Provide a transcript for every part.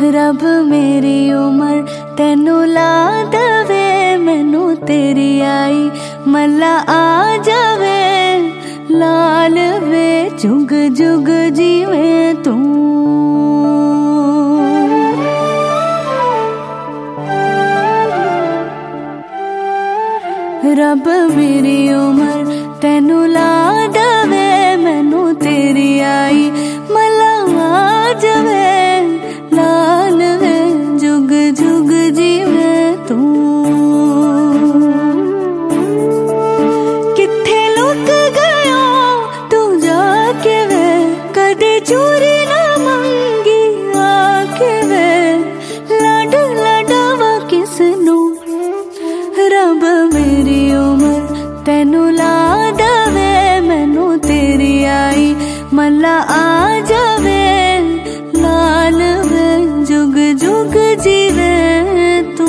रब मेरी उम्र तेनू ला दवे, मैनू तेरी आई मल्ला आ जावे। लाल वे जुग जुग जीवे तू, रब मेरी उम्र तेनू ला दवे, मैनू तेरी आई मल्ला आ जावे। लाल वे जुग जुग जीवे तू। किथे लुक गयो तू जाके वे, कदे चोरी ना मंगी आके वे। लाड लाडावा किसनू, रब मेरी उम्र तेनू ला दवे, मैनू तेरी आई मल्ला आ जावे। लाल वे जुग जुग जीवे तू।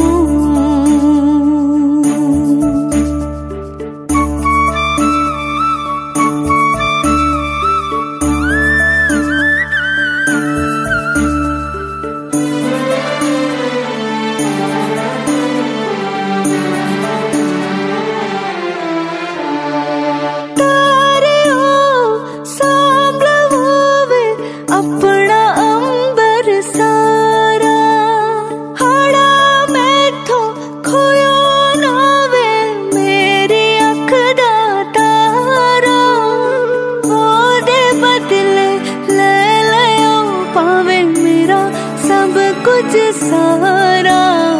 कुछ सारा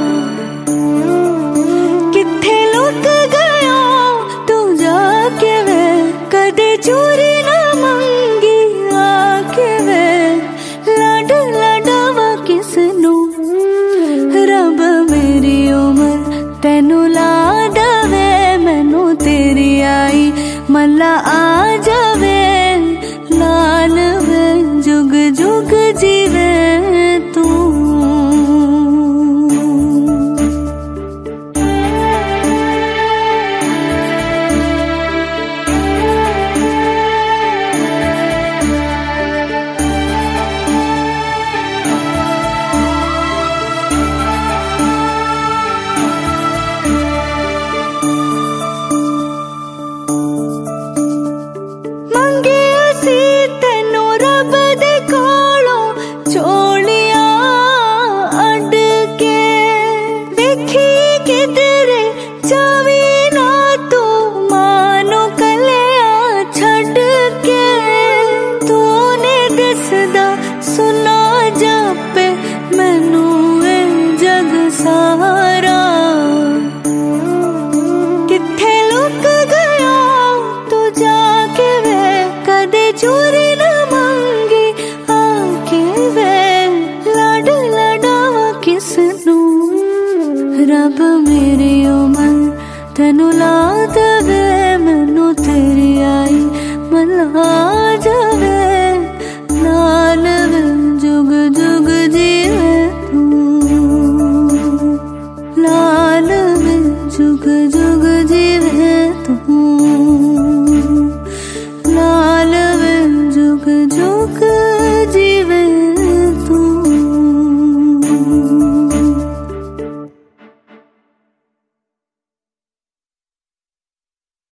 किथे लुक गयो तू जाके वे, कदे चोरी ना मंगी आके वे।